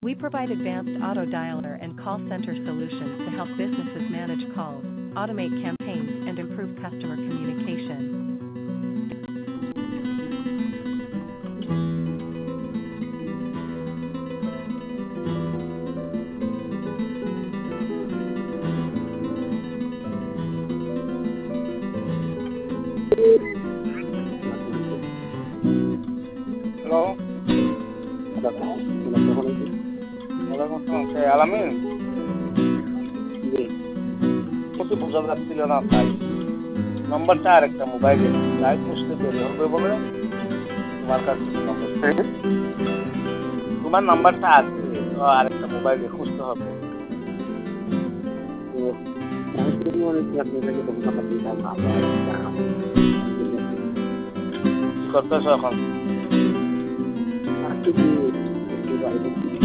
We provide advanced auto dialer and call center solutions to help businesses manage calls, automate campaigns, and improve customer communication. Hello, ওয়ালাইকুম আসসালাম। কে আলামিন? তোকে বোঝা যাচ্ছিল না তাই নম্বরটা আরেকটা মোবাইলে তাই বুঝতে দেরি হবে বলে তোমার কাছে নম্বর তোমার নাম্বারটা আছে তো আরেকটা মোবাইলে খুঁজতে হবে। কি করতেছো এখন?